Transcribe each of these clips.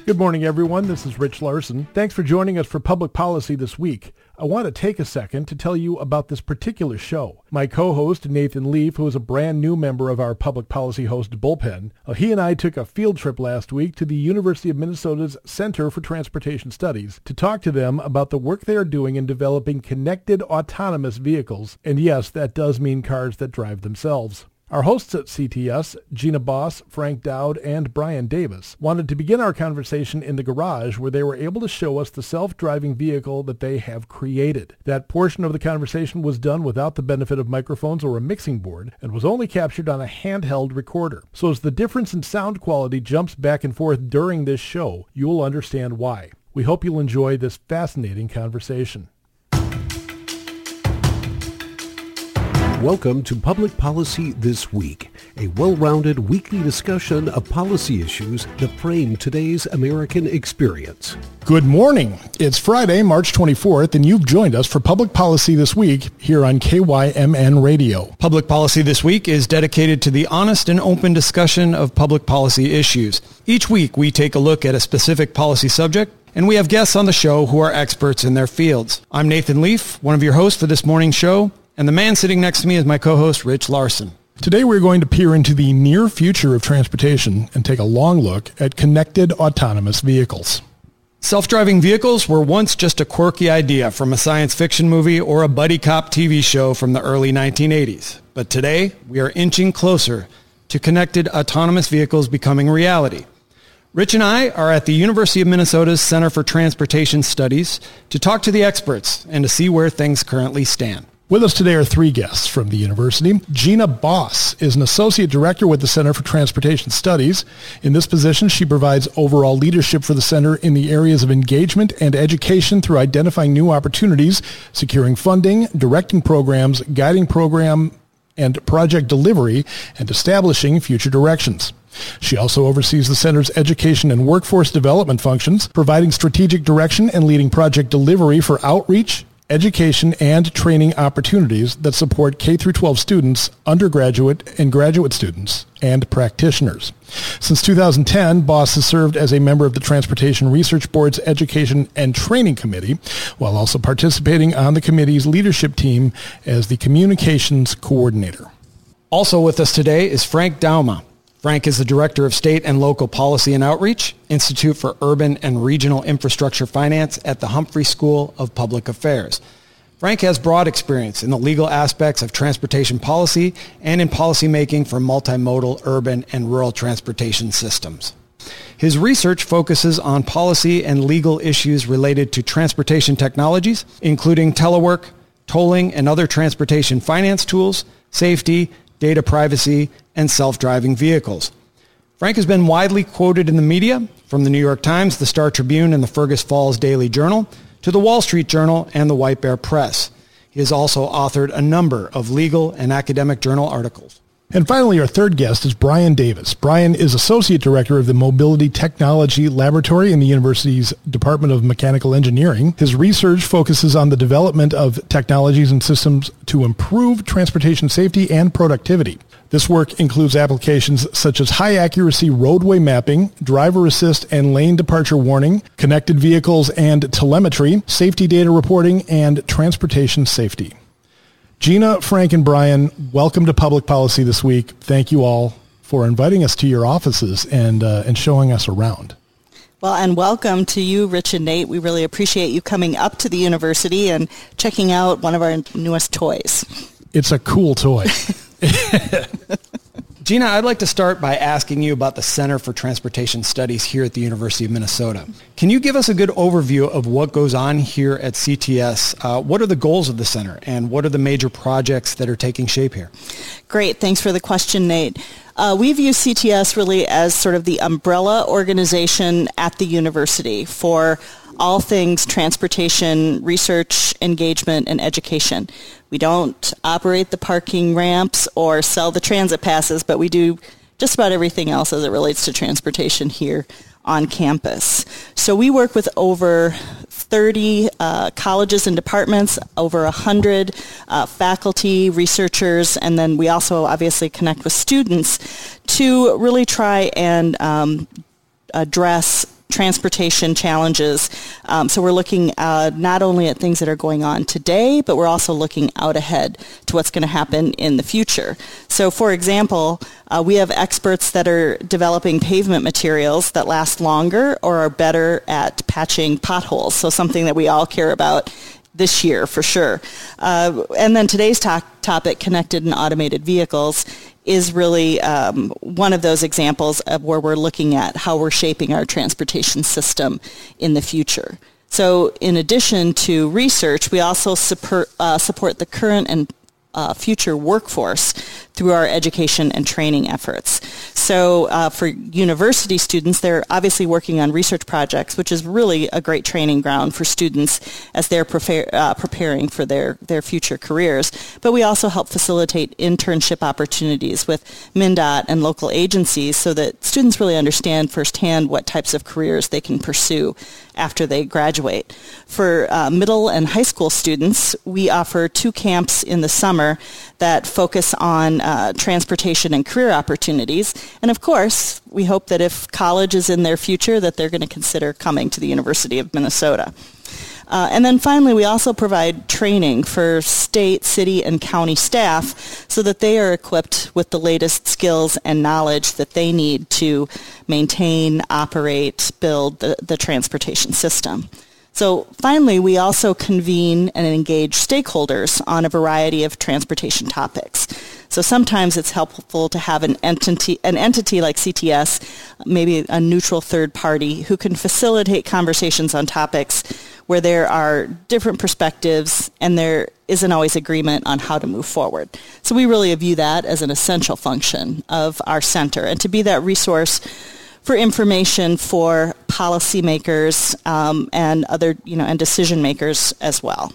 Good morning, everyone. This is Rich Larson. Thanks for joining us for Public Policy This Week. I want to take a second to tell you about this particular show. My co-host, Nathan Leaf, who is a brand new member of our Public Policy Host Bullpen, he and I took a field trip last week to the University of Minnesota's Center for Transportation Studies to talk to them about the work they are doing in developing connected autonomous vehicles. And yes, that does mean cars that drive themselves. Our hosts at CTS, Gina Boss, Frank Dowd, and Brian Davis, wanted to begin our conversation in the garage where they were able to show us the self-driving vehicle that they have created. That portion of the conversation was done without the benefit of microphones or a mixing board and was only captured on a handheld recorder. So as the difference in sound quality jumps back and forth during this show, you will understand why. We hope you'll enjoy this fascinating conversation. Welcome to Public Policy This Week, a well-rounded weekly discussion of policy issues that frame today's American experience. Good morning. It's Friday, March 24th, and you've joined us for Public Policy This Week here on KYMN Radio. Public Policy This Week is dedicated to the honest and open discussion of public policy issues. Each week, we take a look at a specific policy subject, and we have guests on the show who are experts in their fields. I'm Nathan Leaf, one of your hosts for this morning's show, and the man sitting next to me is my co-host, Rich Larson. Today we're going to peer into the near future of transportation and take a long look at connected autonomous vehicles. Self-driving vehicles were once just a quirky idea from a science fiction movie or a buddy cop TV show from the early 1980s. But today, we are inching closer to connected autonomous vehicles becoming reality. Rich and I are at the University of Minnesota's Center for Transportation Studies to talk to the experts and to see where things currently stand. With us today are three guests from the university. Gina Boss is an associate director with the Center for Transportation Studies. In this position, she provides overall leadership for the center in the areas of engagement and education through identifying new opportunities, securing funding, directing programs, guiding program and project delivery, and establishing future directions. She also oversees the center's education and workforce development functions, providing strategic direction and leading project delivery for outreach, education, and training opportunities that support K-12 students, undergraduate and graduate students, and practitioners. Since 2010, Boss has served as a member of the Transportation Research Board's Education and Training Committee, while also participating on the committee's leadership team as the Communications Coordinator. Also with us today is Frank Dauma. Frank is the Director of State and Local Policy and Outreach, Institute for Urban and Regional Infrastructure Finance at the Humphrey School of Public Affairs. Frank has broad experience in the legal aspects of transportation policy and in policymaking for multimodal urban and rural transportation systems. His research focuses on policy and legal issues related to transportation technologies, including telework, tolling, and other transportation finance tools, safety, data privacy, and self-driving vehicles. Frank has been widely quoted in the media, from the New York Times, the Star Tribune, and the Fergus Falls Daily Journal, to the Wall Street Journal and the White Bear Press. He has also authored a number of legal and academic journal articles. And finally, our third guest is Brian Davis. Brian is Associate Director of the Mobility Technology Laboratory in the university's Department of Mechanical Engineering. His research focuses on the development of technologies and systems to improve transportation safety and productivity. This work includes applications such as high-accuracy roadway mapping, driver assist and lane departure warning, connected vehicles and telemetry, safety data reporting, and transportation safety. Gina, Frank, and Brian, welcome to Public Policy This Week. Thank you all for inviting us to your offices and showing us around. Well, and welcome to you, Rich and Nate. We really appreciate you coming up to the university and checking out one of our newest toys. It's a cool toy. Gina, I'd like to start by asking you about the Center for Transportation Studies here at the University of Minnesota. Can you give us a good overview of what goes on here at CTS? What are the goals of the center, and what are the major projects that are taking shape here? Great. Thanks for the question, Nate. We view CTS really as sort of the umbrella organization at the university for all things transportation, research, engagement, and education. We don't operate the parking ramps or sell the transit passes, but we do just about everything else as it relates to transportation here on campus. So we work with over 30 colleges and departments, over 100 faculty, researchers, and then we also obviously connect with students to really try and address transportation challenges. So we're looking not only at things that are going on today, but we're also looking out ahead to what's going to happen in the future. So for example, we have experts that are developing pavement materials that last longer or are better at patching potholes. So something that we all care about this year for sure. And then today's topic, connected and automated vehicles, is really one of those examples of where we're looking at how we're shaping our transportation system in the future. So in addition to research, we also support the current and future workforce through our education and training efforts. So for university students, they're obviously working on research projects, which is really a great training ground for students as they're preparing for their future careers. But we also help facilitate internship opportunities with MnDOT and local agencies so that students really understand firsthand what types of careers they can pursue after they graduate. For middle and high school students, we offer 2 camps in the summer that focus on transportation and career opportunities. And of course, we hope that if college is in their future, that they're going to consider coming to the University of Minnesota. And then finally, we also provide training for state, city, and county staff so that they are equipped with the latest skills and knowledge that they need to maintain, operate, build the transportation system. So finally, we also convene and engage stakeholders on a variety of transportation topics. So sometimes it's helpful to have an entity like CTS, maybe a neutral third party, who can facilitate conversations on topics where there are different perspectives and there isn't always agreement on how to move forward. So we really view that as an essential function of our center, and to be that resource for information for policymakers and other, and decision makers as well.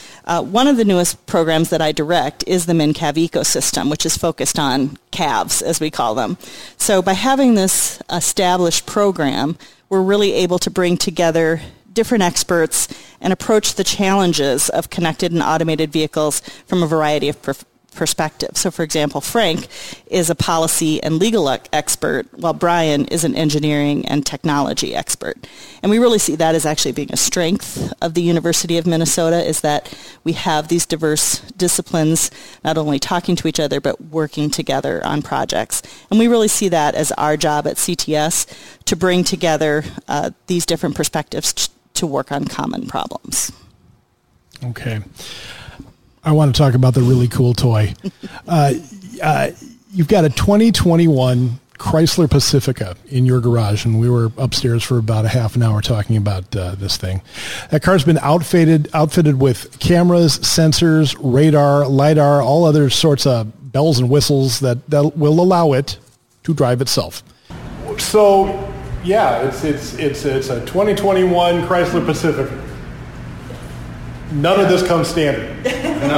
One of the newest programs that I direct is the MnCav ecosystem, which is focused on calves, as we call them. So by having this established program, we're really able to bring together different experts and approach the challenges of connected and automated vehicles from a variety of perspectives. So for example, Frank is a policy and legal expert, while Brian is an engineering and technology expert. And we really see that as actually being a strength of the University of Minnesota, is that we have these diverse disciplines not only talking to each other, but working together on projects. And we really see that as our job at CTS, to bring together these different perspectives to work on common problems. Okay. I want to talk about the really cool toy. You've got a 2021 Chrysler Pacifica in your garage, and we were upstairs for about a half an hour talking about this thing. That car's been outfitted with cameras, sensors, radar, LiDAR, all other sorts of bells and whistles that will allow it to drive itself. So, yeah, it's a 2021 Chrysler Pacifica. None of this comes standard. No.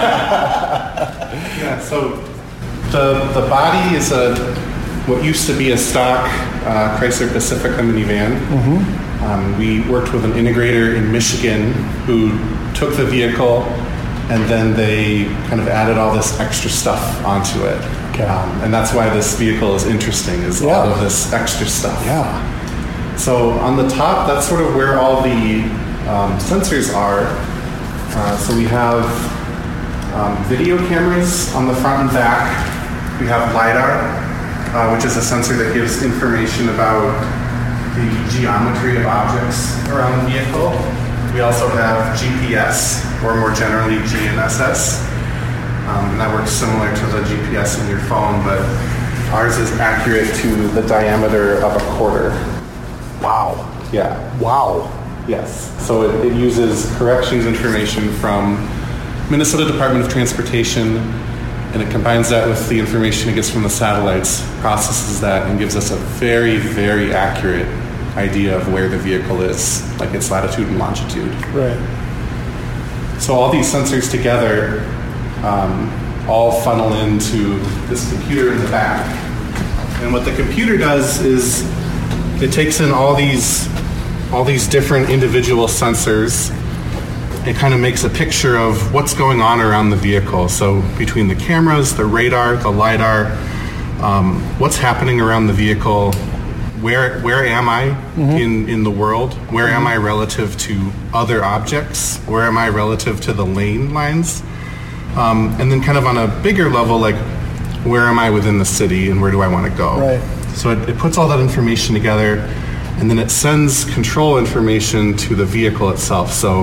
Yeah, so the body is what used to be a stock Chrysler Pacifica minivan. Mm-hmm. We worked with an integrator in Michigan who took the vehicle and then they kind of added all this extra stuff onto it. Okay. And that's why this vehicle is interesting, is all of this extra stuff. Yeah. So on the top, that's sort of where all the sensors are. So we have video cameras on the front and back. We have LiDAR, which is a sensor that gives information about the geometry of objects around the vehicle. We also have GPS, or more generally GNSS. And that works similar to the GPS in your phone, but ours is accurate to the diameter of a quarter. Wow. Yeah. Wow. Yes. So it uses corrections information from Minnesota Department of Transportation, and it combines that with the information it gets from the satellites, processes that, and gives us a very, very accurate idea of where the vehicle is, like its latitude and longitude. Right. So all these sensors together all funnel into this computer in the back. And what the computer does is it takes in all these different individual sensors. It kind of makes a picture of what's going on around the vehicle. So between the cameras, the radar, the LiDAR, what's happening around the vehicle, where am I in the world? Where am I relative to other objects? Where am I relative to the lane lines? And then kind of on a bigger level, like where am I within the city and where do I want to go? Right. So it puts all that information together, and then it sends control information to the vehicle itself. So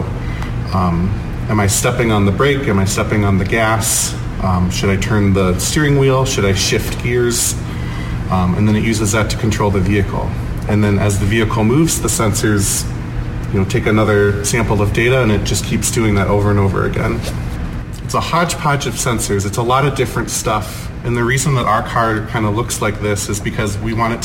am I stepping on the brake? Am I stepping on the gas? Should I turn the steering wheel? Should I shift gears? And then it uses that to control the vehicle. And then as the vehicle moves, the sensors, take another sample of data, and it just keeps doing that over and over again. It's a hodgepodge of sensors. It's a lot of different stuff. And the reason that our car kind of looks like this is because we want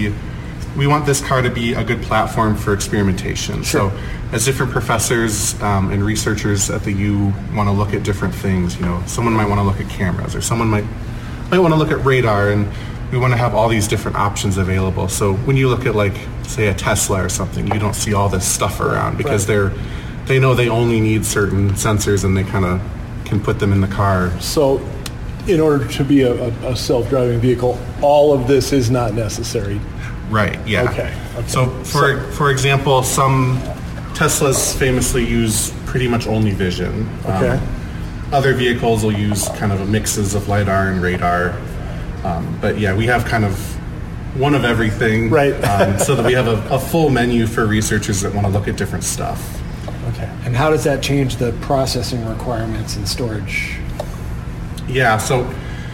this car to be a good platform for experimentation. Sure. So as different professors and researchers at the U want to look at different things, someone might want to look at cameras, or someone might want to look at radar, and we want to have all these different options available. So when you look at, like, say, a Tesla or something, you don't see all this stuff around because they know they only need certain sensors, and they kind of can put them in the car. So in order to be a self-driving vehicle, all of this is not necessary. Right, yeah. Okay. So for example, some Teslas famously use pretty much only vision. Okay. Other vehicles will use kind of a mixes of LiDAR and radar. But yeah, we have kind of one of everything. Right. So that we have a full menu for researchers that want to look at different stuff. Okay. And how does that change the processing requirements and storage? Yeah, so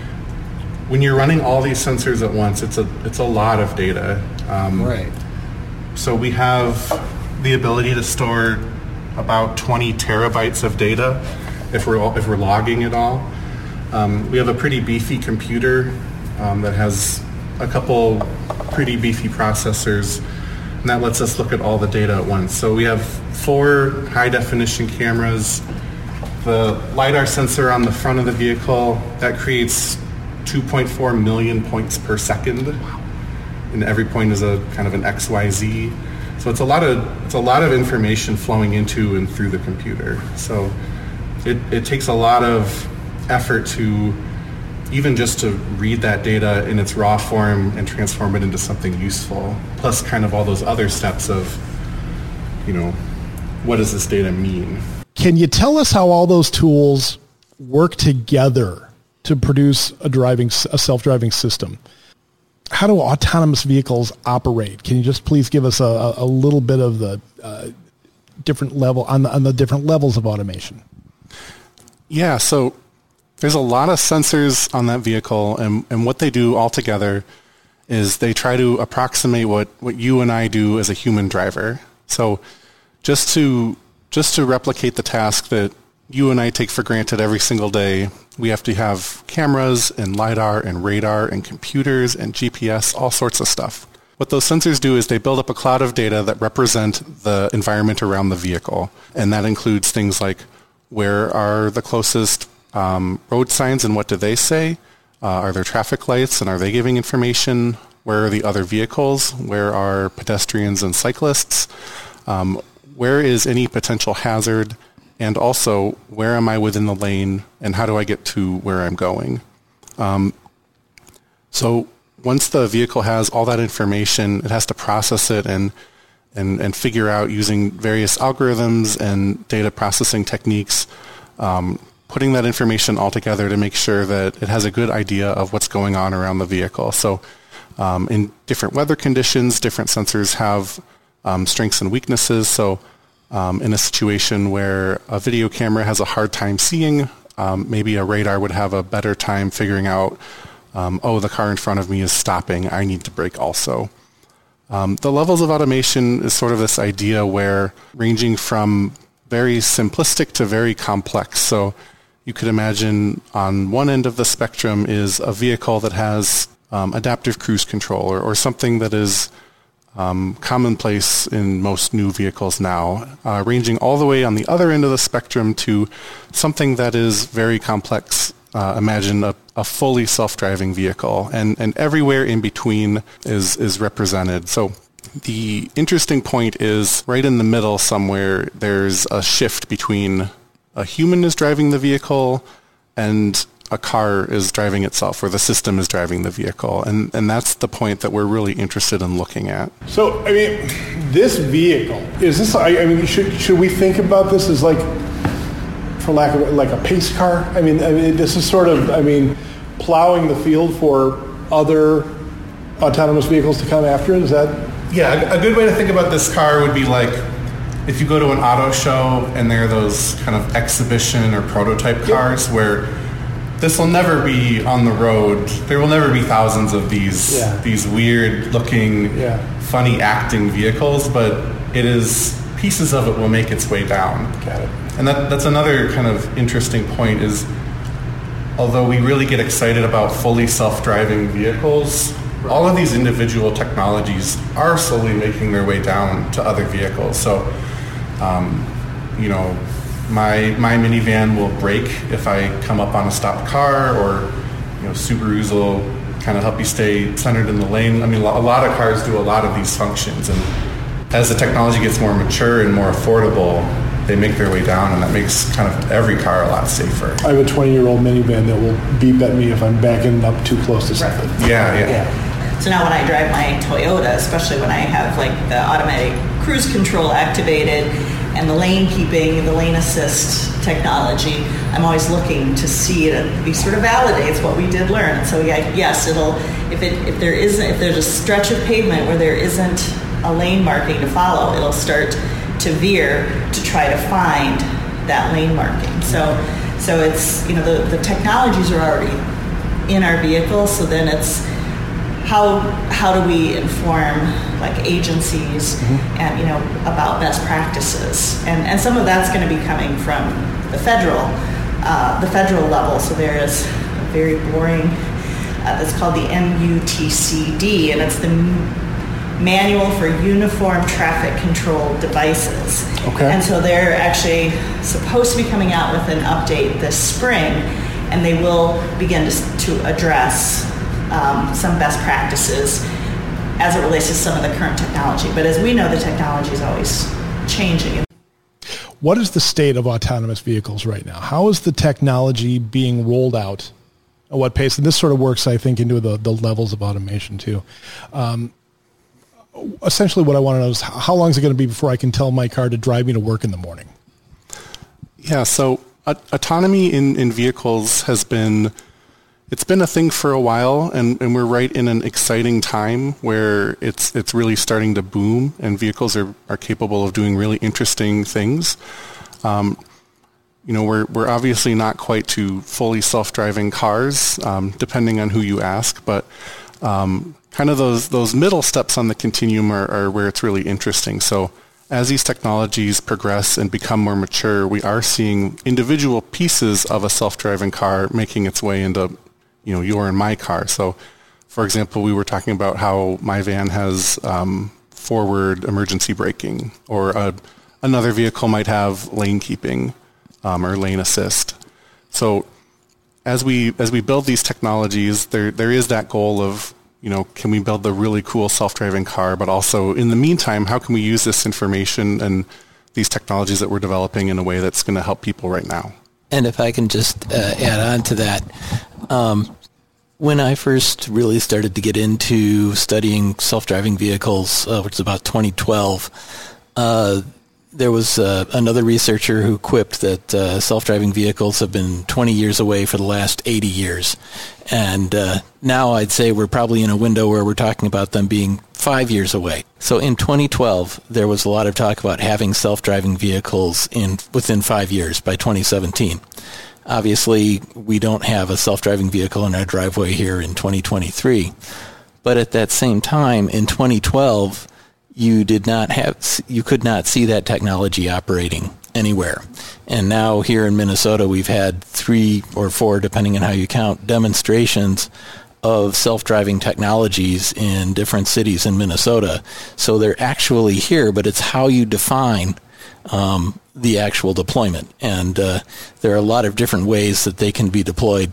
when you're running all these sensors at once, it's a lot of data. Right. So we have the ability to store about 20 terabytes of data if we're logging it all. We have a pretty beefy computer that has a couple pretty beefy processors, and that lets us look at all the data at once. So we have 4 high-definition cameras, the LiDAR sensor on the front of the vehicle, that creates 2.4 million points per second, and every point is a kind of an XYZ. So it's a lot of information flowing into and through the computer. So it takes a lot of effort to even just to read that data in its raw form and transform it into something useful, plus kind of all those other steps of, what does this data mean? Can you tell us how all those tools work together to produce a self-driving system? How do autonomous vehicles operate? Can you just please give us a little bit of the different level on the different levels of automation? Yeah, so there's a lot of sensors on that vehicle, and what they do all together is they try to approximate what you and I do as a human driver. So just to replicate the task that you and I take for granted every single day, we have to have cameras and LiDAR and radar and computers and GPS, all sorts of stuff. What those sensors do is they build up a cloud of data that represent the environment around the vehicle, and that includes things like where are the closest road signs and what do they say? Are there traffic lights and are they giving information? Where are the other vehicles? Where are pedestrians and cyclists? Where is any potential hazard? And also, where am I within the lane and how do I get to where I'm going? So once the vehicle has all that information, it has to process it and figure out using various algorithms and data processing techniques, putting that information all together to make sure that it has a good idea of what's going on around the vehicle. So in different weather conditions, different sensors have strengths and weaknesses. So in a situation where a video camera has a hard time seeing, maybe a radar would have a better time figuring out, the car in front of me is stopping, I need to brake also. The levels of automation is sort of this idea where ranging from very simplistic to very complex. So you could imagine on one end of the spectrum is a vehicle that has adaptive cruise control or something that is commonplace in most new vehicles now, ranging all the way on the other end of the spectrum to something that is very complex. Imagine a fully self-driving vehicle, and everywhere in between is represented. So the interesting point is right in the middle somewhere, there's a shift between a human is driving the vehicle and a car is driving itself, or the system is driving the vehicle. And that's the point that we're really interested in looking at. So, I mean, this vehicle, is this, I mean, should we think about this as like, for lack of, like a pace car? I mean, this is sort of, I mean, plowing the field for other autonomous vehicles to come after it? Is that? Yeah, a good way to think about this car would be like, if you go to an auto show and there are those kind of exhibition or prototype cars where this will never be on the road. There will never be thousands of these weird looking, funny acting vehicles, but it is, pieces of it will make its way down. Got it. And that's another kind of interesting point is, although we really get excited about fully self-driving vehicles, all of these individual technologies are slowly making their way down to other vehicles. So, you know, my minivan will brake if I come up on a stopped car, or, you know, Subarus will kind of help you stay centered in the lane. I mean, a lot of cars do a lot of these functions, and as the technology gets more mature and more affordable, they make their way down, and that makes kind of every car a lot safer. I have a 20-year-old minivan that will beep at me if I'm backing up too close to something. Yeah. So now when I drive my Toyota, especially when I have like the automatic cruise control activated and the lane keeping, the lane assist technology, I'm always looking to see it be sort of validates what we did learn. And so yes, it'll, if there's a stretch of pavement where there isn't a lane marking to follow, it'll start to veer to try to find that lane marking. So it's, you know, the technologies are already in our vehicles, so then it's how do we inform like agencies and, you know, about best practices, and some of that's going to be coming from the federal level. So there is a very boring it's called the MUTCD, and it's the Manual for Uniform Traffic Control Devices. Okay. And so they're actually supposed to be coming out with an update this spring, and they will begin to address some best practices as it relates to some of the current technology. But as we know, the technology is always changing. What is the state of autonomous vehicles right now? How is the technology being rolled out? At what pace? And this sort of works, I think, into the levels of automation too. Essentially what I want to know is how long is it going to be before I can tell my car to drive me to work in the morning? Yeah, so autonomy in vehicles it's been a thing for a while, and we're right in an exciting time where it's really starting to boom, and vehicles are capable of doing really interesting things. You know, we're obviously not quite to fully self-driving cars, depending on who you ask, but kind of those middle steps on the continuum are where it's really interesting. So as these technologies progress and become more mature, we are seeing individual pieces of a self-driving car making its way into, you know, your and my car. So, for example, we were talking about how my van has forward emergency braking, or another vehicle might have lane keeping or lane assist. So as we build these technologies, there is that goal of, you know, can we build the really cool self-driving car, but also in the meantime, how can we use this information and these technologies that we're developing in a way that's going to help people right now? And if I can just add on to that, when I first really started to get into studying self-driving vehicles, which is about 2012, there was another researcher who quipped that self-driving vehicles have been 20 years away for the last 80 years. And now I'd say we're probably in a window where we're talking about them being 5 years away. So in 2012, there was a lot of talk about having self-driving vehicles within 5 years by 2017. Obviously, we don't have a self-driving vehicle in our driveway here in 2023. But at that same time, in 2012, you could not see that technology operating anywhere. And now here in Minnesota, we've had 3 or 4, depending on how you count, demonstrations of self-driving technologies in different cities in Minnesota. So they're actually here, but it's how you define the actual deployment. And there are a lot of different ways that they can be deployed,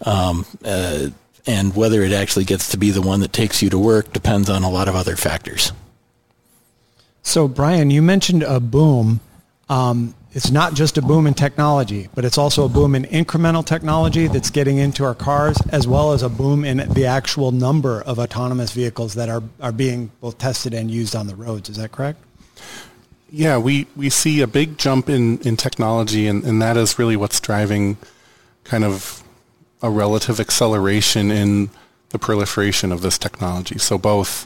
and whether it actually gets to be the one that takes you to work depends on a lot of other factors. So, Brian, you mentioned a boom. it's not just a boom in technology, but it's also a boom in incremental technology that's getting into our cars, as well as a boom in the actual number of autonomous vehicles that are being both tested and used on the roads. Is that correct? Yeah, we see a big jump in technology, and that is really what's driving kind of a relative acceleration in the proliferation of this technology. So both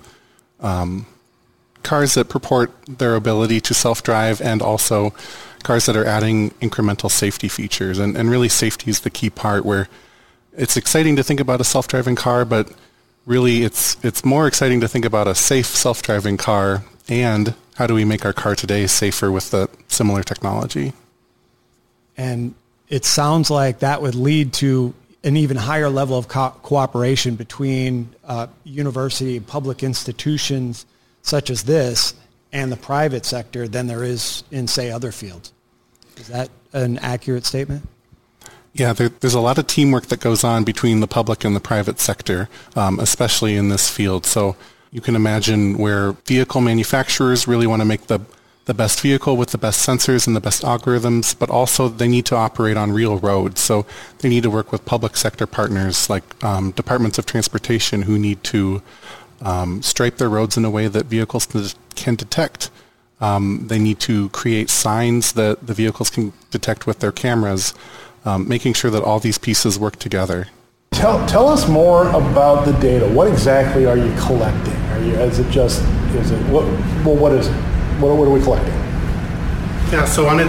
cars that purport their ability to self-drive and also cars that are adding incremental safety features. And really safety is the key part, where it's exciting to think about a self-driving car, but really it's more exciting to think about a safe self-driving car and how do we make our car today safer with the similar technology. And it sounds like that would lead to an even higher level of cooperation between university, public institutions such as this and the private sector than there is in, say, other fields. Is that an accurate statement? Yeah, there's a lot of teamwork that goes on between the public and the private sector, especially in this field. So you can imagine where vehicle manufacturers really want to make the best vehicle with the best sensors and the best algorithms, but also they need to operate on real roads. So they need to work with public sector partners like departments of transportation who need to stripe their roads in a way that vehicles can detect. They need to create signs that the vehicles can detect with their cameras, making sure that all these pieces work together. Tell us more about the data. What exactly are you collecting? What is it? What are we collecting? Yeah, so on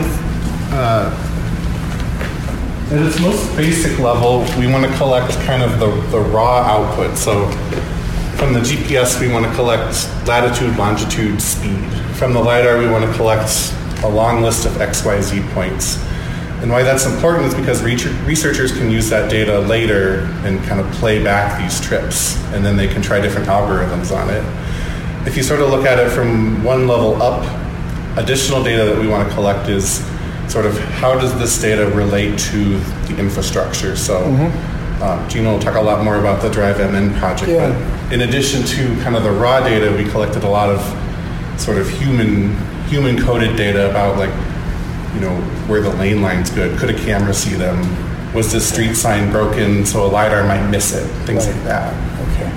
at its most basic level, we want to collect kind of the raw output. So from the GPS, we want to collect latitude, longitude, speed. From the LiDAR, we want to collect a long list of XYZ points. And why that's important is because researchers can use that data later and kind of play back these trips, and then they can try different algorithms on it. If you sort of look at it from one level up, additional data that we want to collect is sort of how does this data relate to the infrastructure? So Gina will talk a lot more about the Drive MN project, but in addition to kind of the raw data, we collected a lot of sort of human coded data about, like, you know, where the lane line's good. Could a camera see them? Was this street sign broken so a LiDAR might miss it? Things like that. Okay.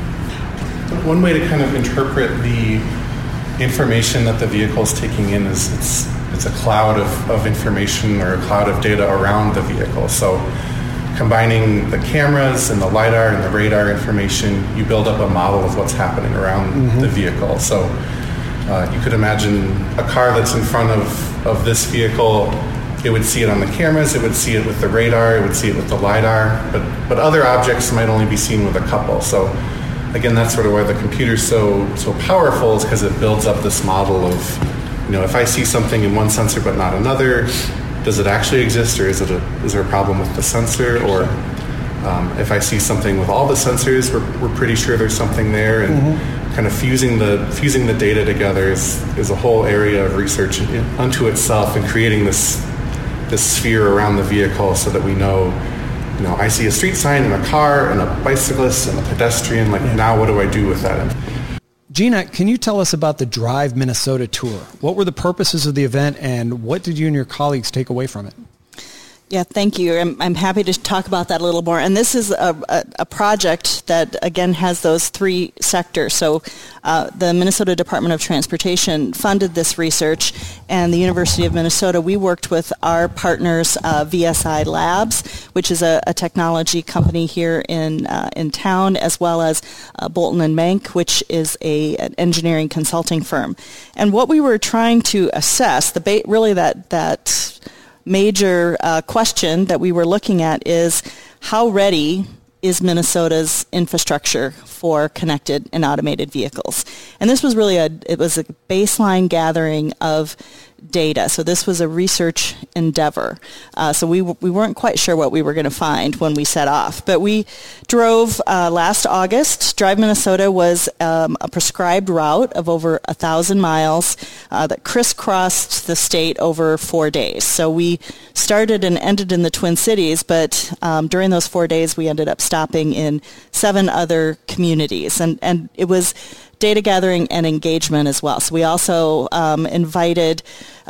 One way to kind of interpret the information that the vehicle is taking in is it's a cloud of information or a cloud of data around the vehicle. So combining the cameras and the LiDAR and the radar information, you build up a model of what's happening around the vehicle. So you could imagine a car that's in front of this vehicle. It would see it on the cameras, it would see it with the radar, it would see it with the LiDAR, but other objects might only be seen with a couple. So again, that's sort of why the computer's so powerful, is because it builds up this model of, you know, if I see something in one sensor but not another, does it actually exist, or is there a problem with the sensor? Or if I see something with all the sensors, we're pretty sure there's something there. And kind of fusing the data together is a whole area of research unto itself, and creating this sphere around the vehicle so that we know, you know, I see a street sign and a car and a bicyclist and a pedestrian. Like, now what do I do with that? Gina, can you tell us about the Drive Minnesota tour? What were the purposes of the event, and what did you and your colleagues take away from it? Yeah, thank you. I'm happy to talk about that a little more. And this is a project that, again, has those three sectors. So the Minnesota Department of Transportation funded this research, and the University of Minnesota, we worked with our partners, VSI Labs, which is a technology company here in town, as well as Bolton & Mank, which is an engineering consulting firm. And what we were trying to assess, really that major question that we were looking at is, how ready is Minnesota's infrastructure for connected and automated vehicles? And this was really it was a baseline gathering of data. So this was a research endeavor. So we weren't quite sure what we were going to find when we set off. But we drove last August. Drive Minnesota was a prescribed route of over 1,000 miles that crisscrossed the state over 4 days. So we started and ended in the Twin Cities, but during those 4 days we ended up stopping in 7 other communities. And it was data gathering and engagement as well. So we also invited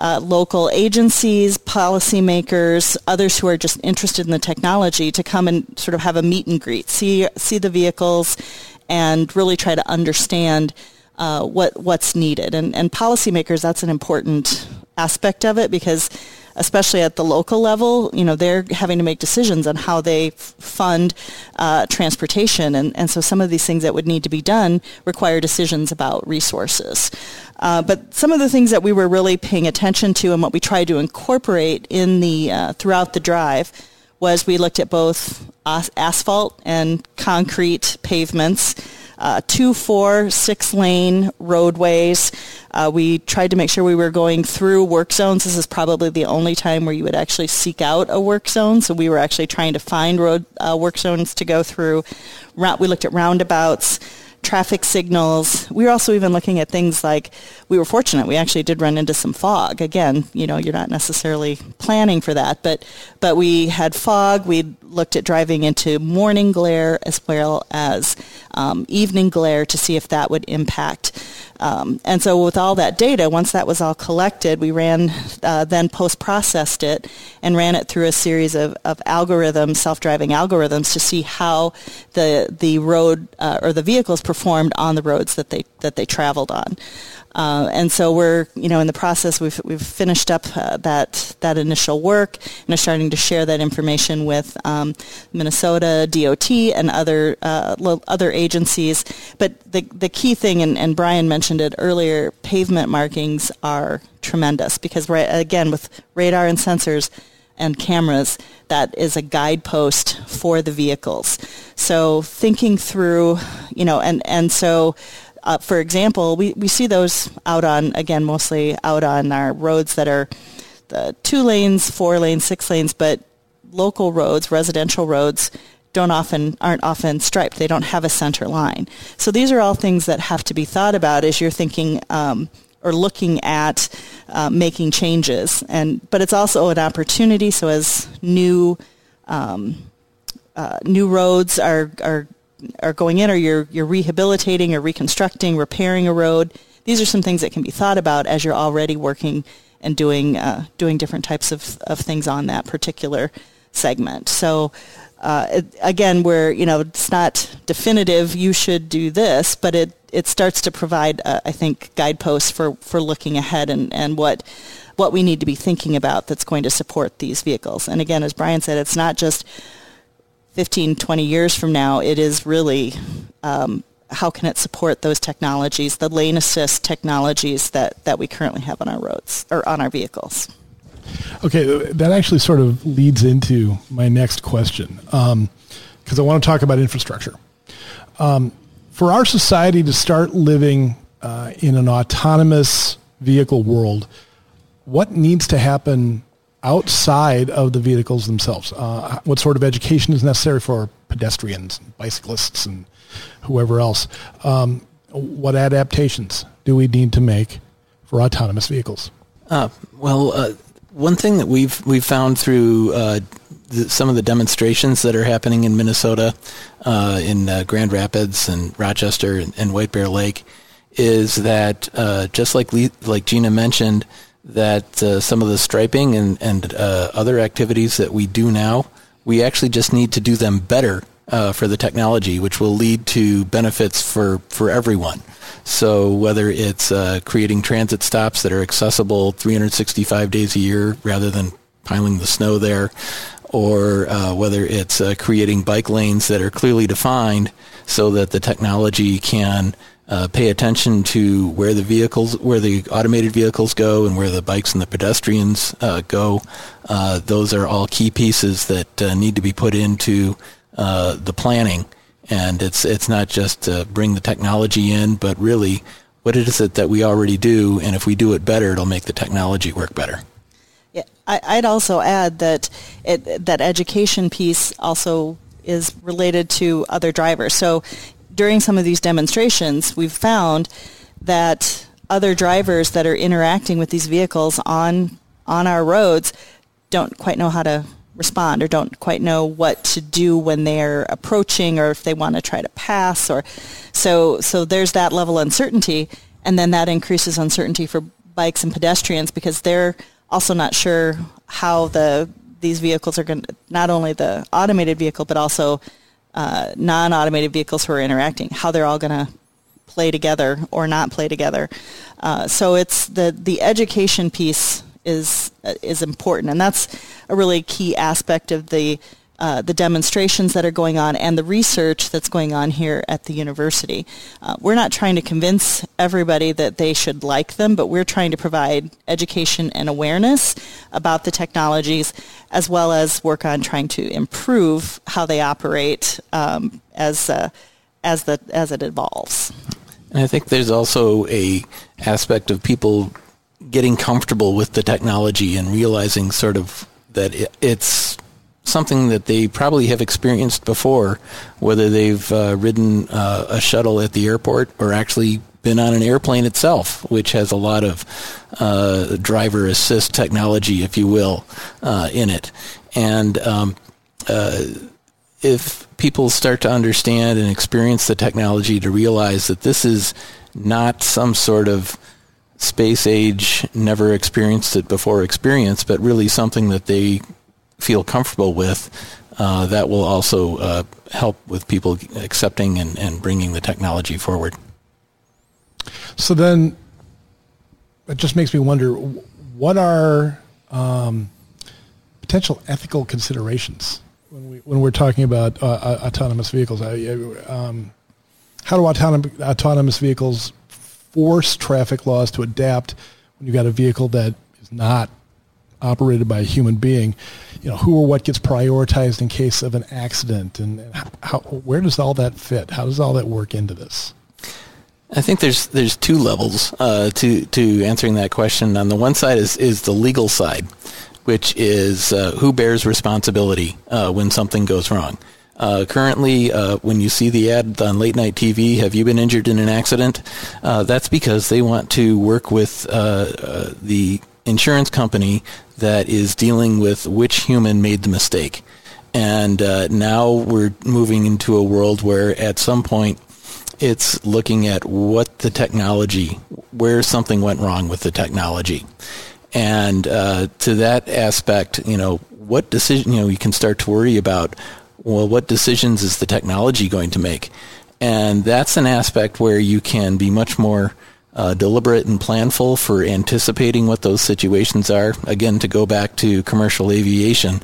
local agencies, policymakers, others who are just interested in the technology to come and sort of have a meet and greet, see the vehicles, and really try to understand what's needed. And policymakers, that's an important aspect of it, because especially at the local level, they're having to make decisions on how they fund transportation. And so some of these things that would need to be done require decisions about resources. But some of the things that we were really paying attention to and what we tried to incorporate in the throughout the drive was we looked at both asphalt and concrete pavements, 2, 4, 6-lane roadways. We tried to make sure we were going through work zones. This is probably the only time where you would actually seek out a work zone. So we were actually trying to find work zones to go through. We looked at roundabouts, traffic signals. We were also even looking at things like, we were fortunate, we actually did run into some fog. Again, you're not necessarily planning for that, but we had fog. We looked at driving into morning glare as well as evening glare to see if that would impact. And so with all that data, once that was all collected, we ran, then post-processed it and ran it through a series of algorithms, self-driving algorithms, to see how the road or the vehicles performed on the roads that they traveled on. And so we're, in the process, we've finished up that initial work and are starting to share that information with Minnesota DOT and other agencies. But the key thing, and Brian mentioned it earlier, pavement markings are tremendous, because again, with radar and sensors and cameras, that is a guidepost for the vehicles. So thinking through, and so. For example, we see those mostly out on our roads that are the 2 lanes, 4 lanes, 6 lanes, but local roads, residential roads, aren't often striped. They don't have a center line. So these are all things that have to be thought about as you're thinking or looking at making changes. But it's also an opportunity. So as new roads are going in, or you're rehabilitating or reconstructing, repairing a road. These are some things that can be thought about as you're already working and doing different types of things on that particular segment. So again, where it's not definitive, you should do this, but it starts to provide, I think, guideposts for looking ahead and what we need to be thinking about that's going to support these vehicles. And again, as Brian said, it's not just 15, 20 years from now. It is really how can it support those technologies, the lane assist technologies that we currently have on our roads or on our vehicles. Okay, that actually sort of leads into my next question, because I want to talk about infrastructure. For our society to start living in an autonomous vehicle world, what needs to happen outside of the vehicles themselves? What sort of education is necessary for pedestrians, and bicyclists, and whoever else? What adaptations do we need to make for autonomous vehicles? One thing that we've found through some of the demonstrations that are happening in Minnesota, in Grand Rapids and Rochester and White Bear Lake, is that just like Gina mentioned, that some of the striping and other activities that we do now, we actually just need to do them better for the technology, which will lead to benefits for everyone. So whether it's creating transit stops that are accessible 365 days a year rather than piling the snow there, or whether it's creating bike lanes that are clearly defined so that the technology can pay attention to where the automated vehicles go and where the bikes and the pedestrians go. Those are all key pieces that need to be put into the planning. And it's not just to bring the technology in, but really what is it that we already do, and if we do it better, it'll make the technology work better. Yeah, I'd also add that that education piece also is related to other drivers. So during some of these demonstrations, we've found that other drivers that are interacting with these vehicles on our roads don't quite know how to respond or don't quite know what to do when they're approaching or if they want to try to pass. Or so there's that level of uncertainty, and then that increases uncertainty for bikes and pedestrians because they're also not sure how these vehicles are going to, not only the automated vehicle, but also non-automated vehicles who are interacting, how they're all going to play together or not play together. So it's the education piece is important, and that's a really key aspect of the demonstrations that are going on and the research that's going on here at the university. We're not trying to convince everybody that they should like them, but we're trying to provide education and awareness about the technologies, as well as work on trying to improve how they operate as it evolves. And I think there's also a aspect of people getting comfortable with the technology and realizing sort of that it's something that they probably have experienced before, whether they've ridden a shuttle at the airport or actually been on an airplane itself, which has a lot of driver assist technology, if you will, in it. And if people start to understand and experience the technology, to realize that this is not some sort of space age, never experienced it before experience, but really something that they feel comfortable with, that will also help with people accepting and bringing the technology forward. So then it just makes me wonder, what are potential ethical considerations when we're talking about autonomous vehicles? How do autonomous vehicles force traffic laws to adapt when you've got a vehicle that is not operated by a human being? You know, who or what gets prioritized in case of an accident, and where does all that fit? How does all that work into this? I think there's two levels to answering that question. On the one side is the legal side, which is who bears responsibility when something goes wrong. Currently, when you see the ad on late night TV, have you been injured in an accident? That's because they want to work with the insurance company that is dealing with which human made the mistake. And now we're moving into a world where at some point it's looking at what the technology, where something went wrong with the technology. And to that aspect, what decision, you can start to worry about, well, what decisions is the technology going to make? And that's an aspect where you can be much more deliberate and planful for anticipating what those situations are. Again, to go back to commercial aviation,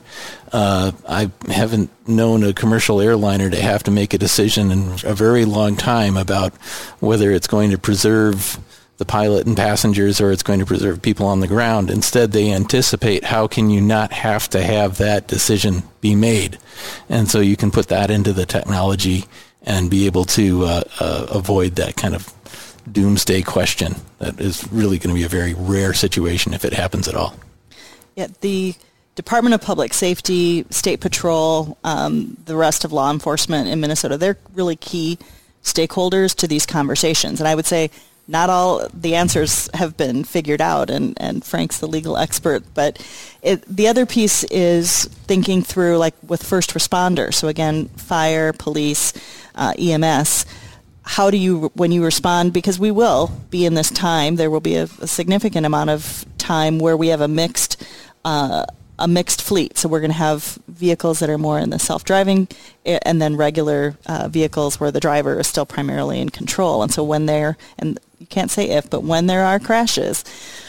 I haven't known a commercial airliner to have to make a decision in a very long time about whether it's going to preserve the pilot and passengers or it's going to preserve people on the ground. Instead, they anticipate how can you not have to have that decision be made. And so you can put that into the technology and be able to avoid that kind of doomsday question. That is really going to be a very rare situation if it happens at all. Yeah, the Department of Public Safety, State Patrol, the rest of law enforcement in Minnesota, they're really key stakeholders to these conversations. And I would say not all the answers have been figured out, and Frank's the legal expert, but the other piece is thinking through, like with first responders, so again, fire, police, EMS, how do you, when you respond, because we will be in this time, there will be a significant amount of time where we have a mixed fleet. So we're going to have vehicles that are more in the self-driving and then regular vehicles where the driver is still primarily in control. And so when and you can't say if, but when there are crashes,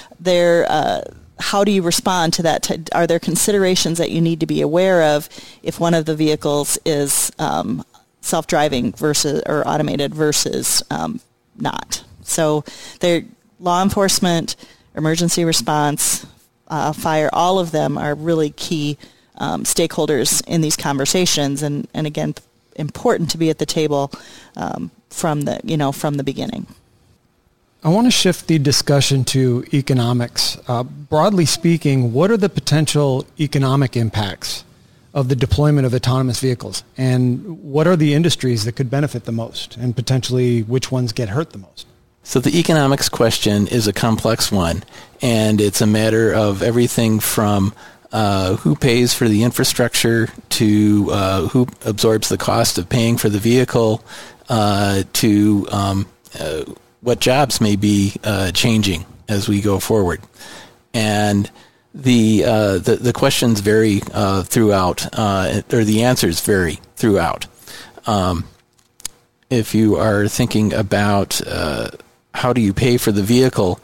how do you respond to that? Are there considerations that you need to be aware of if one of the vehicles is self-driving versus or automated versus not? So law enforcement, emergency response, fire, all of them are really key stakeholders in these conversations, and again, important to be at the table from the beginning. I want to shift the discussion to economics. Broadly speaking, what are the potential economic impacts of the deployment of autonomous vehicles, and what are the industries that could benefit the most, and potentially which ones get hurt the most? So the economics question is a complex one, and it's a matter of everything from who pays for the infrastructure, to who absorbs the cost of paying for the vehicle, to what jobs may be changing as we go forward. And the questions vary throughout, or the answers vary throughout. If you are thinking about how do you pay for the vehicle,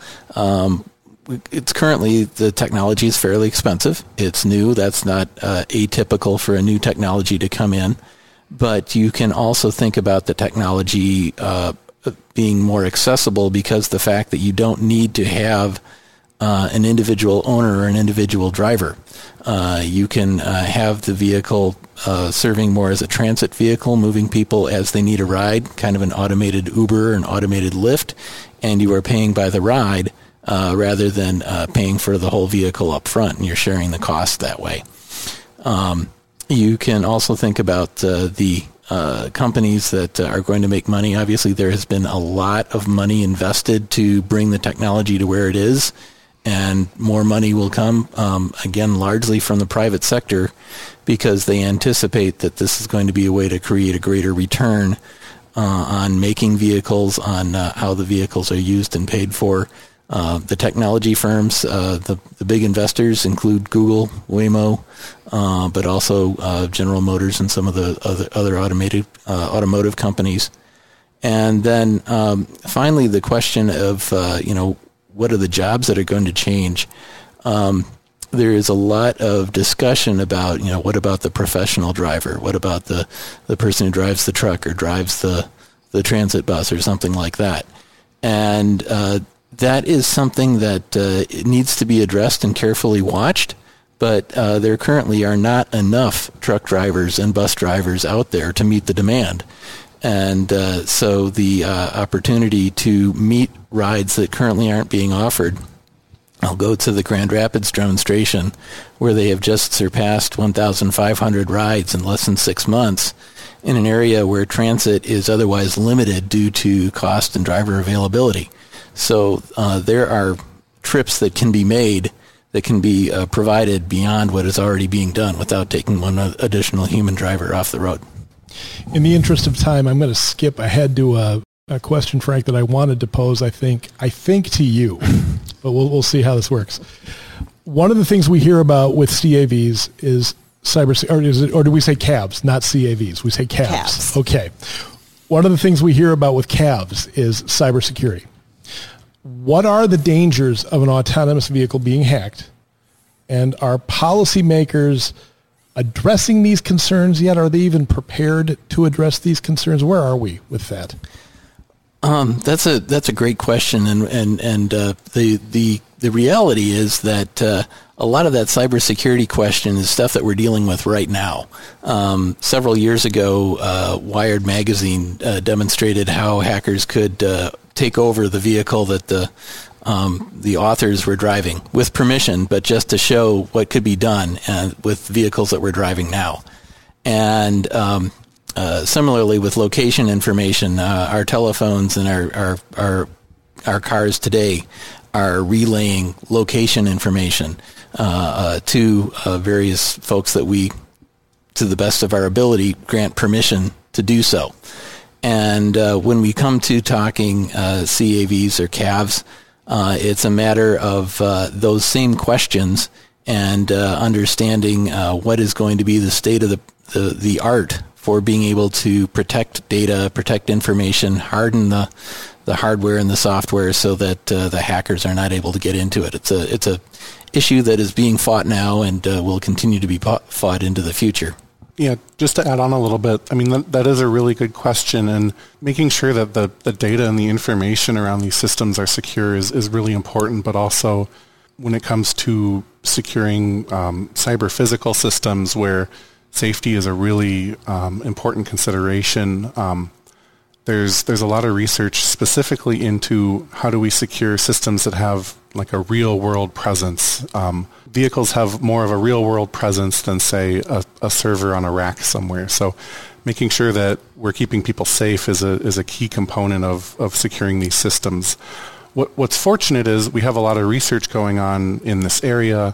it's currently, the technology is fairly expensive. It's new. That's not atypical for a new technology to come in. But you can also think about the technology being more accessible because the fact that you don't need to have an individual owner or an individual driver. You can have the vehicle serving more as a transit vehicle, moving people as they need a ride, kind of an automated Uber, an automated Lyft, and you are paying by the ride rather than paying for the whole vehicle up front, and you're sharing the cost that way. You can also think about the companies that are going to make money. Obviously, there has been a lot of money invested to bring the technology to where it is, and more money will come, again, largely from the private sector, because they anticipate that this is going to be a way to create a greater return on making vehicles, on how the vehicles are used and paid for. The technology firms, the big investors include Google, Waymo, but also General Motors and some of the other automotive companies. And then finally, the question of, what are the jobs that are going to change? There is a lot of discussion about, what about the professional driver? What about the person who drives the truck or drives the transit bus or something like that? And that is something that it needs to be addressed and carefully watched, but there currently are not enough truck drivers and bus drivers out there to meet the demand. And so the opportunity to meet rides that currently aren't being offered, I'll go to the Grand Rapids demonstration, where they have just surpassed 1,500 rides in less than 6 months in an area where transit is otherwise limited due to cost and driver availability. So there are trips that can be made, that can be provided beyond what is already being done without taking one additional human driver off the road. In the interest of time, I'm going to skip ahead to a question, Frank, that I wanted to pose, I think to you, but we'll see how this works. One of the things we hear about with CAVs is or do we say CAVs, not CAVs? We say CAVs. Okay. One of the things we hear about with CAVs is cybersecurity. What are the dangers of an autonomous vehicle being hacked? And are policymakers addressing these concerns yet? Are they even prepared to address these concerns? Where are we with that? That's a great question, and the reality is that a lot of that cybersecurity question is stuff that we're dealing with right now. Several years ago, Wired magazine demonstrated how hackers could take over the vehicle that the authors were driving with permission, but just to show what could be done with vehicles that we're driving now. And similarly with location information, our telephones and our cars today are relaying location information to various folks that we, to the best of our ability, grant permission to do so. And when we come to talking CAVs or CAVs, it's a matter of those same questions and understanding what is going to be the state of the art for being able to protect data, protect information, harden the hardware and the software so that the hackers are not able to get into it. It's a issue that is being fought now and will continue to be fought into the future. Yeah, just to add on a little bit, I mean, that is a really good question, and making sure that the data and the information around these systems are secure is really important, but also when it comes to securing cyber physical systems where safety is a really important consideration, there's a lot of research specifically into how do we secure systems that have like a real world presence. Vehicles have more of a real world presence than, say, a server on a rack somewhere. So making sure that we're keeping people safe is a key component of securing these systems. What's fortunate is we have a lot of research going on in this area,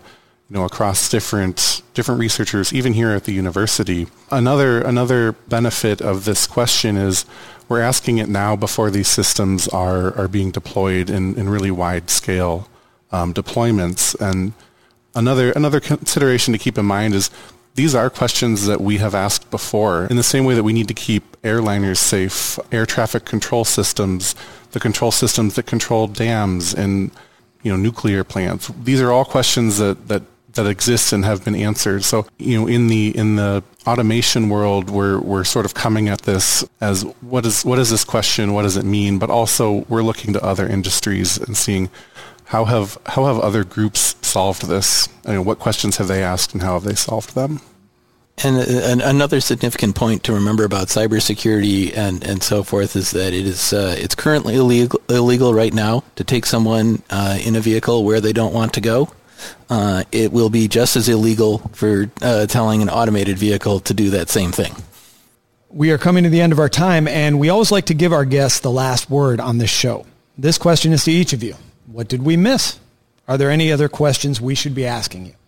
across different researchers, even here at the university. Another benefit of this question is we're asking it now before these systems are being deployed in really wide scale deployments. And another consideration to keep in mind is these are questions that we have asked before. In the same way that we need to keep airliners safe, air traffic control systems, the control systems that control dams and nuclear plants. These are all questions that exist and have been answered. So, in the automation world, we're sort of coming at this as what is this question? What does it mean? But also we're looking to other industries and seeing how have other groups solved this? What questions have they asked and how have they solved them? And another significant point to remember about cybersecurity and so forth is that it's currently illegal right now to take someone in a vehicle where they don't want to go. It will be just as illegal for telling an automated vehicle to do that same thing. We are coming to the end of our time, and we always like to give our guests the last word on this show. This question is to each of you. What did we miss? Are there any other questions we should be asking you?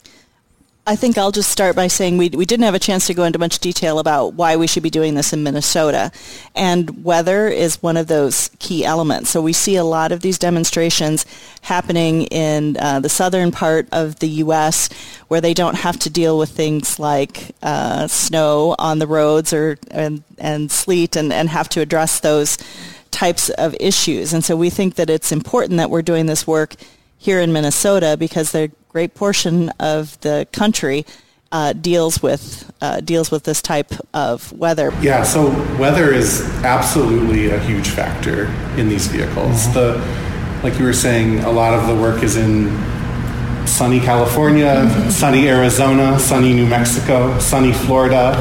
I think I'll just start by saying we didn't have a chance to go into much detail about why we should be doing this in Minnesota. And weather is one of those key elements. So we see a lot of these demonstrations happening in the southern part of the U.S. where they don't have to deal with things like snow on the roads and sleet and have to address those types of issues. And so we think that it's important that we're doing this work here in Minnesota because the great portion of the country deals with this type of weather. Yeah, so weather is absolutely a huge factor in these vehicles. Mm-hmm. Like you were saying, a lot of the work is in sunny California, sunny Arizona, sunny New Mexico, sunny Florida.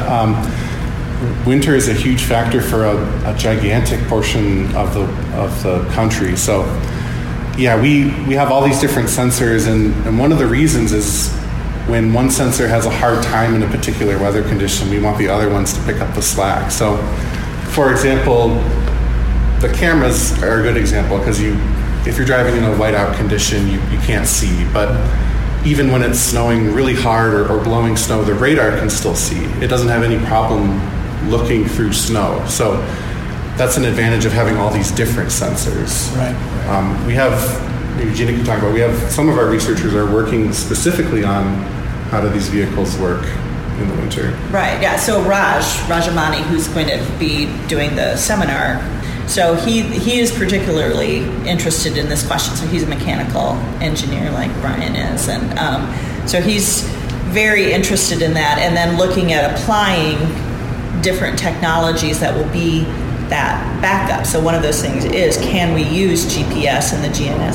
Winter is a huge factor for a gigantic portion of the country. So yeah, we have all these different sensors, and one of the reasons is when one sensor has a hard time in a particular weather condition, we want the other ones to pick up the slack. So, for example, the cameras are a good example because if you're driving in a whiteout condition, you can't see. But even when it's snowing really hard or blowing snow, the radar can still see. It doesn't have any problem looking through snow. So that's an advantage of having all these different sensors. Right. We have, maybe Gina can talk about, we have some of our researchers are working specifically on how do these vehicles work in the winter. Right, yeah, so Rajamani, who's going to be doing the seminar, so he is particularly interested in this question. So he's a mechanical engineer like Brian is, and so he's very interested in that, and then looking at applying different technologies that will be that backup. So one of those things is, can we use GPS and the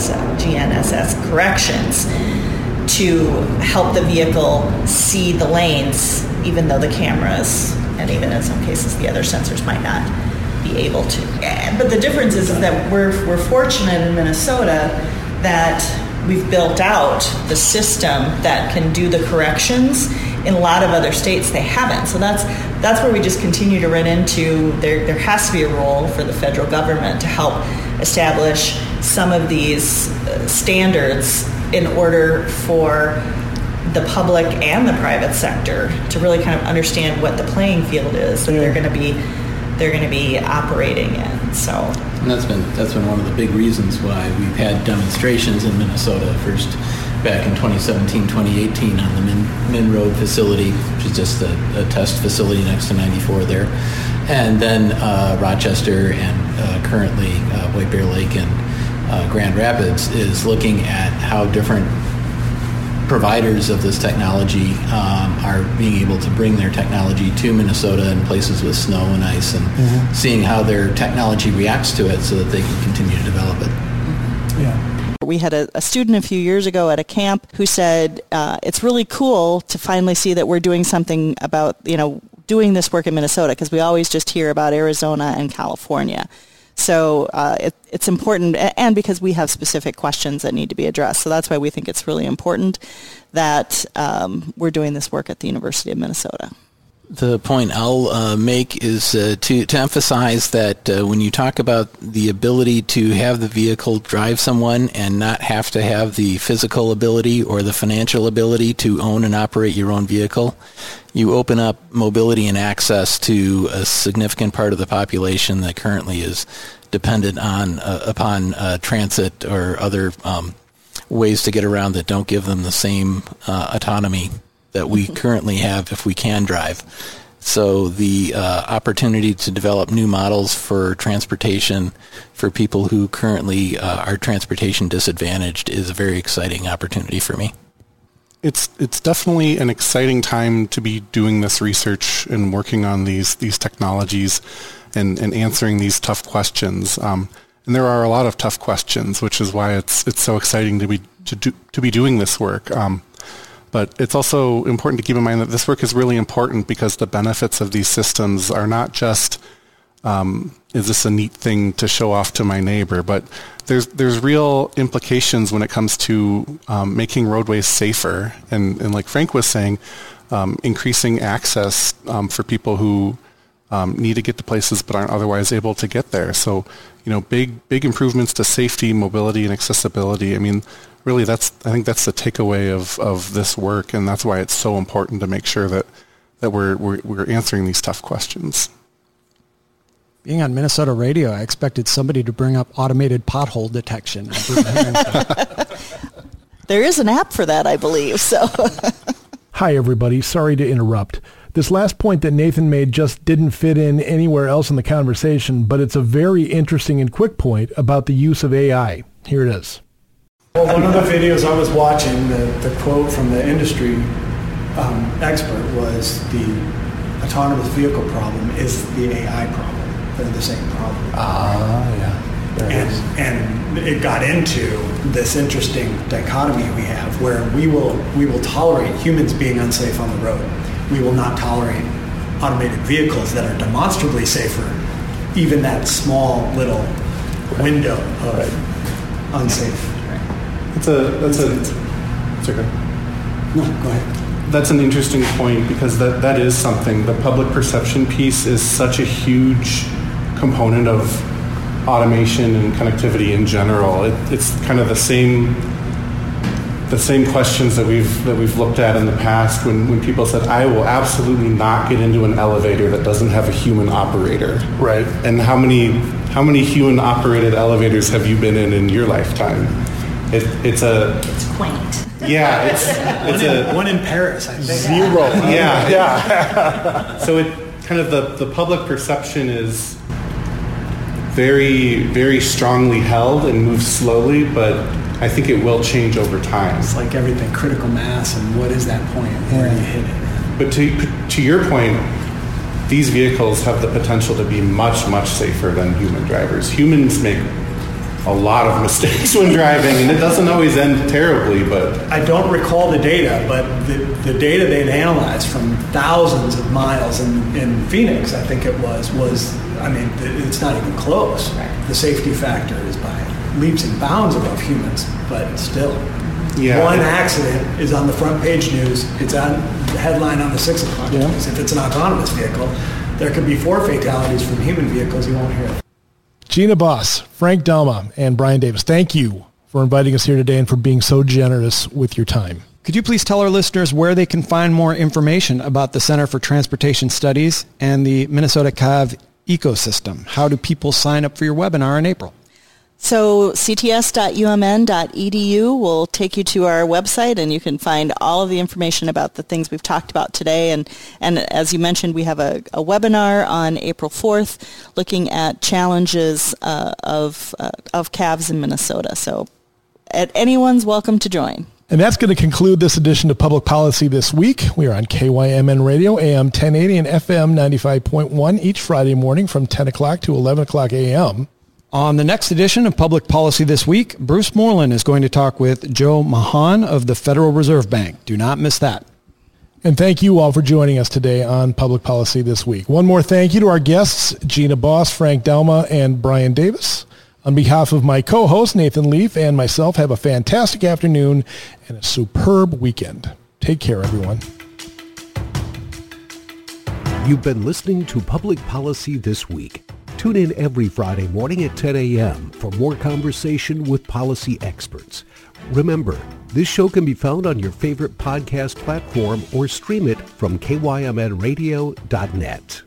GNSS corrections to help the vehicle see the lanes, even though the cameras and even in some cases the other sensors might not be able to. But the difference is that we're fortunate in Minnesota that we've built out the system that can do the corrections. In a lot of other states, they haven't. So that's where we just continue to run into, there has to be a role for the federal government to help establish some of these standards in order for the public and the private sector to really kind of understand what the playing field is that they're going to be operating in. So, and that's been one of the big reasons why we've had demonstrations in Minnesota. First back in 2017, 2018 on the Min Road facility, which is just a test facility next to 94 there. And then Rochester and currently White Bear Lake and Grand Rapids is looking at how different providers of this technology are being able to bring their technology to Minnesota in places with snow and ice, and seeing how their technology reacts to it so that they can continue to develop it. Yeah. We had a student a few years ago at a camp who said, it's really cool to finally see that we're doing something about, doing this work in Minnesota, because we always just hear about Arizona and California. So it's important, and because we have specific questions that need to be addressed. So that's why we think it's really important that we're doing this work at the University of Minnesota. The point I'll make is to emphasize that when you talk about the ability to have the vehicle drive someone and not have to have the physical ability or the financial ability to own and operate your own vehicle, you open up mobility and access to a significant part of the population that currently is dependent upon transit or other ways to get around that don't give them the same autonomy that we currently have if we can drive. So the opportunity to develop new models for transportation for people who currently are transportation disadvantaged is a very exciting opportunity for me. It's definitely an exciting time to be doing this research and working on these technologies and answering these tough questions. And there are a lot of tough questions, which is why it's so exciting to be doing this work. But it's also important to keep in mind that this work is really important because the benefits of these systems are not just, is this a neat thing to show off to my neighbor, but there's real implications when it comes to making roadways safer. And like Frank was saying, increasing access for people who need to get to places but aren't otherwise able to get there. So, big improvements to safety, mobility, and accessibility. I mean, really, I think that's the takeaway of this work, and that's why it's so important to make sure that we're answering these tough questions. Being on Minnesota radio, I expected somebody to bring up automated pothole detection. There is an app for that, I believe. So, Hi, everybody. Sorry to interrupt. This last point that Nathan made just didn't fit in anywhere else in the conversation, but it's a very interesting and quick point about the use of AI. Here it is. Well, one of the videos I was watching, the quote from the industry expert was the autonomous vehicle problem is the AI problem. They're the same problem. Yeah. And it got into this interesting dichotomy we have where we will tolerate humans being unsafe on the road. We will not tolerate automated vehicles that are demonstrably safer, even that small little window of unsafe. It's okay. No, go ahead. That's an interesting point because that is something. The public perception piece is such a huge component of automation and connectivity in general. It's kind of the same questions that we've looked at in the past when people said, I will absolutely not get into an elevator that doesn't have a human operator. Right. And how many human operated elevators have you been in your lifetime? It's quaint. Yeah, it's one in Paris, I think. Zero. Yeah. So it kind of the public perception is very, very strongly held and moves slowly, but I think it will change over time. It's like everything, critical mass, and what is that point? Where do you hit it? But to your point, these vehicles have the potential to be much, much safer than human drivers. Humans make a lot of mistakes when driving, and it doesn't always end terribly, but... I don't recall the data, but the data they'd analyzed from thousands of miles in Phoenix, I think it was, it's not even close. Right. The safety factor is by leaps and bounds above humans, but still. Yeah. One accident is on the front page news. It's on the headline on the 6 o'clock news. If it's an autonomous vehicle, there could be 4 fatalities from human vehicles. You won't hear it. Gina Boss, Frank Dalma, and Brian Davis, thank you for inviting us here today and for being so generous with your time. Could you please tell our listeners where they can find more information about the Center for Transportation Studies and the Minnesota CAV ecosystem? How do people sign up for your webinar in April? So cts.umn.edu will take you to our website, and you can find all of the information about the things we've talked about today. And as you mentioned, we have a webinar on April 4th looking at challenges of calves in Minnesota. So anyone's welcome to join. And that's going to conclude this edition of Public Policy This Week. We are on KYMN Radio, AM 1080 and FM 95.1 each Friday morning from 10 o'clock to 11 o'clock a.m. On the next edition of Public Policy This Week, Bruce Moreland is going to talk with Joe Mahan of the Federal Reserve Bank. Do not miss that. And thank you all for joining us today on Public Policy This Week. One more thank you to our guests, Gina Boss, Frank Dalma, and Brian Davis. On behalf of my co-host, Nathan Leaf, and myself, have a fantastic afternoon and a superb weekend. Take care, everyone. You've been listening to Public Policy This Week. Tune in every Friday morning at 10 a.m. for more conversation with policy experts. Remember, this show can be found on your favorite podcast platform or stream it from kymnradio.net.